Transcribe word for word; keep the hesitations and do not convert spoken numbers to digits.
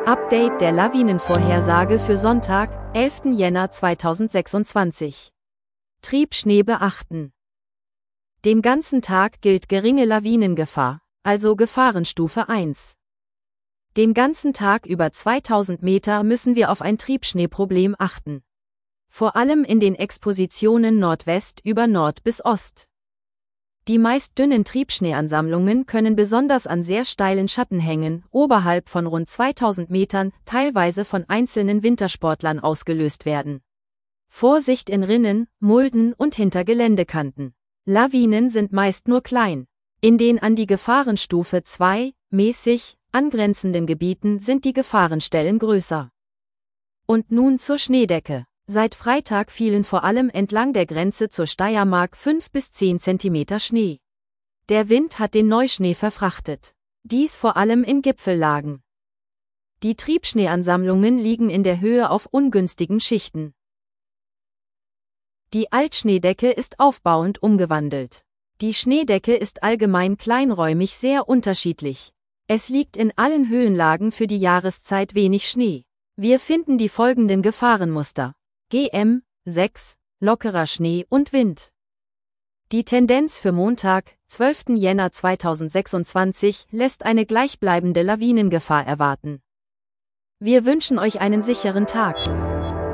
Update der Lawinenvorhersage für Sonntag, elften Jänner zweitausendsechsundzwanzig. Triebschnee beachten. Den ganzen Tag gilt geringe Lawinengefahr, also Gefahrenstufe eins. Den ganzen Tag über zweitausend Meter müssen wir auf ein Triebschneeproblem achten. Vor allem in den Expositionen Nordwest über Nord bis Ost. Die meist dünnen Triebschneeansammlungen können besonders an sehr steilen Schattenhängen, oberhalb von rund zweitausend Metern, teilweise von einzelnen Wintersportlern ausgelöst werden. Vorsicht in Rinnen, Mulden und hinter Geländekanten. Lawinen sind meist nur klein. In den an die Gefahrenstufe zwei, mäßig, angrenzenden Gebieten sind die Gefahrenstellen größer. Und nun zur Schneedecke. Seit Freitag fielen vor allem entlang der Grenze zur Steiermark fünf bis zehn Zentimeter Schnee. Der Wind hat den Neuschnee verfrachtet. Dies vor allem in Gipfellagen. Die Triebschneeansammlungen liegen in der Höhe auf ungünstigen Schichten. Die Altschneedecke ist aufbauend umgewandelt. Die Schneedecke ist allgemein kleinräumig sehr unterschiedlich. Es liegt in allen Höhenlagen für die Jahreszeit wenig Schnee. Wir finden die folgenden Gefahrenmuster. G M sechs, lockerer Schnee und Wind. Die Tendenz für Montag, zwölften Jänner zweitausendsechsundzwanzig, lässt eine gleichbleibende Lawinengefahr erwarten. Wir wünschen euch einen sicheren Tag.